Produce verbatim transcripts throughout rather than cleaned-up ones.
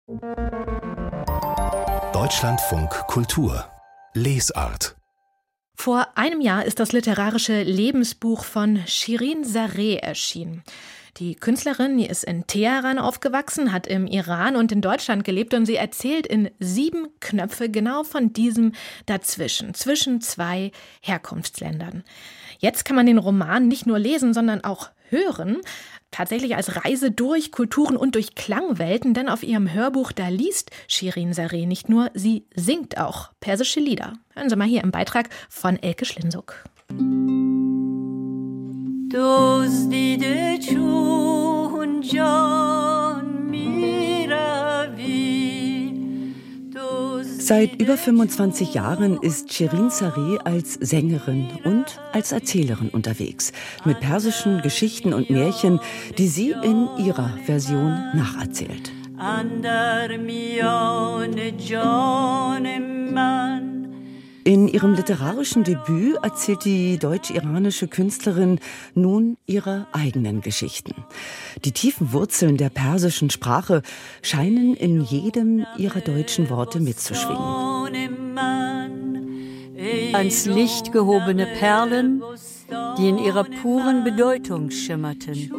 Deutschlandfunk Kultur Lesart. Vor einem Jahr ist das literarische Lebensbuch von Shirin Zareh erschienen. Die Künstlerin, die ist in Teheran aufgewachsen, hat im Iran und in Deutschland gelebt und sie erzählt in sieben Knöpfe genau von diesem Dazwischen, zwischen zwei Herkunftsländern. Jetzt kann man den Roman nicht nur lesen, sondern auch hören, tatsächlich als Reise durch Kulturen und durch Klangwelten, denn auf ihrem Hörbuch, da liest Shirin Zareh nicht nur, sie singt auch persische Lieder. Hören Sie mal hier im Beitrag von Elke Schlinsuk. Seit über fünfundzwanzig Jahren ist Shirin Zareh als Sängerin und als Erzählerin unterwegs, mit persischen Geschichten und Märchen, die sie in ihrer Version nacherzählt. In ihrem literarischen Debüt erzählt die deutsch-iranische Künstlerin nun ihre eigenen Geschichten. Die tiefen Wurzeln der persischen Sprache scheinen in jedem ihrer deutschen Worte mitzuschwingen. Ans Licht gehobene Perlen, die in ihrer puren Bedeutung schimmerten.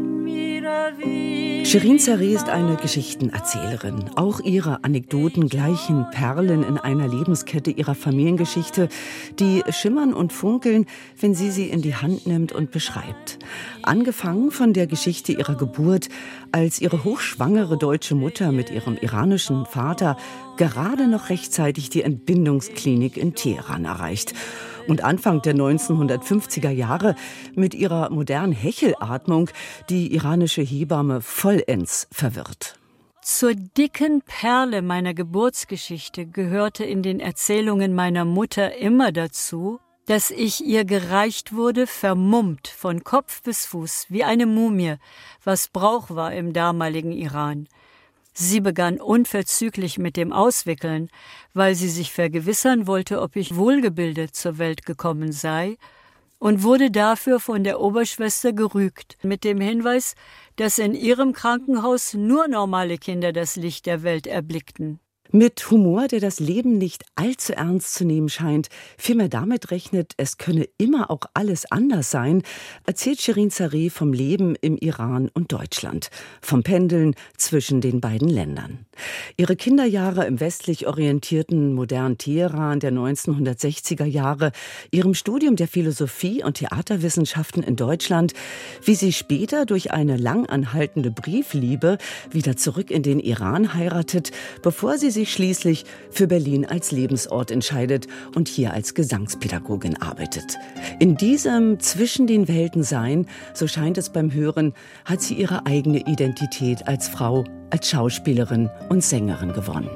Shirin Zareh ist eine Geschichtenerzählerin. Auch ihre Anekdoten gleichen Perlen in einer Lebenskette ihrer Familiengeschichte, die schimmern und funkeln, wenn sie sie in die Hand nimmt und beschreibt. Angefangen von der Geschichte ihrer Geburt, als ihre hochschwangere deutsche Mutter mit ihrem iranischen Vater gerade noch rechtzeitig die Entbindungsklinik in Teheran erreicht. Und Anfang der neunzehnhundertfünfziger Jahre mit ihrer modernen Hechelatmung die iranische Hebamme vollends verwirrt. Zur dicken Perle meiner Geburtsgeschichte gehörte in den Erzählungen meiner Mutter immer dazu, dass ich ihr gereicht wurde, vermummt von Kopf bis Fuß, wie eine Mumie, was Brauch war im damaligen Iran. Sie begann unverzüglich mit dem Auswickeln, weil sie sich vergewissern wollte, ob ich wohlgebildet zur Welt gekommen sei, und wurde dafür von der Oberschwester gerügt, mit dem Hinweis, dass in ihrem Krankenhaus nur normale Kinder das Licht der Welt erblickten. Mit Humor, der das Leben nicht allzu ernst zu nehmen scheint, vielmehr damit rechnet, es könne immer auch alles anders sein, erzählt Shirin Zareh vom Leben im Iran und Deutschland, vom Pendeln zwischen den beiden Ländern. Ihre Kinderjahre im westlich orientierten modernen Teheran der neunzehnhundertsechziger Jahre, ihrem Studium der Philosophie und Theaterwissenschaften in Deutschland, wie sie später durch eine lang anhaltende Briefliebe wieder zurück in den Iran heiratet, bevor sie sich schließlich für Berlin als Lebensort entscheidet und hier als Gesangspädagogin arbeitet. In diesem Zwischen den Welten Sein, so scheint es beim Hören, hat sie ihre eigene Identität als Frau, als Schauspielerin und Sängerin gewonnen.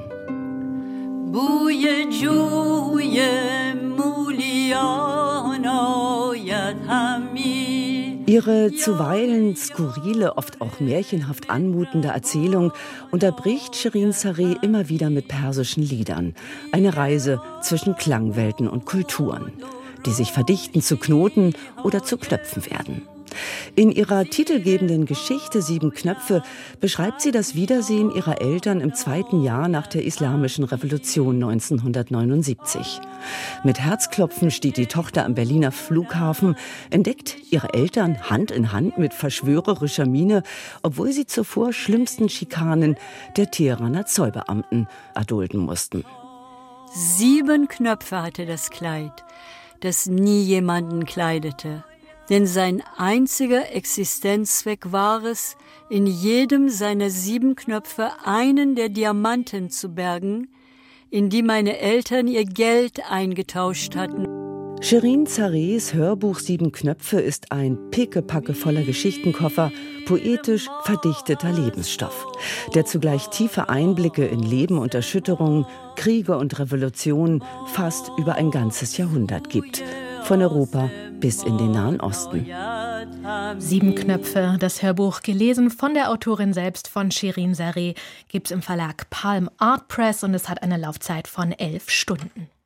Ihre zuweilen skurrile, oft auch märchenhaft anmutende Erzählung unterbricht Shirin Zareh immer wieder mit persischen Liedern. Eine Reise zwischen Klangwelten und Kulturen, die sich verdichten zu Knoten oder zu Knöpfen werden. In ihrer titelgebenden Geschichte Sieben Knöpfe beschreibt sie das Wiedersehen ihrer Eltern im zweiten Jahr nach der Islamischen Revolution neunzehnhundertneunundsiebzig. Mit Herzklopfen steht die Tochter am Berliner Flughafen, entdeckt ihre Eltern Hand in Hand mit verschwörerischer Miene, obwohl sie zuvor schlimmsten Schikanen der Teheraner Zollbeamten erdulden mussten. Sieben Knöpfe hatte das Kleid, das nie jemanden kleidete. Denn sein einziger Existenzzweck war es, in jedem seiner sieben Knöpfe einen der Diamanten zu bergen, in die meine Eltern ihr Geld eingetauscht hatten. Shirin Zarehs Hörbuch Sieben Knöpfe ist ein pickepacke voller Geschichtenkoffer, poetisch verdichteter Lebensstoff, der zugleich tiefe Einblicke in Leben und Erschütterungen, Kriege und Revolutionen fast über ein ganzes Jahrhundert gibt. Von Europa bis in den Nahen Osten. Sieben Knöpfe, das Hörbuch, gelesen von der Autorin selbst, von Shirin Zareh, gibt's im Verlag Palm Art Press und es hat eine Laufzeit von elf Stunden.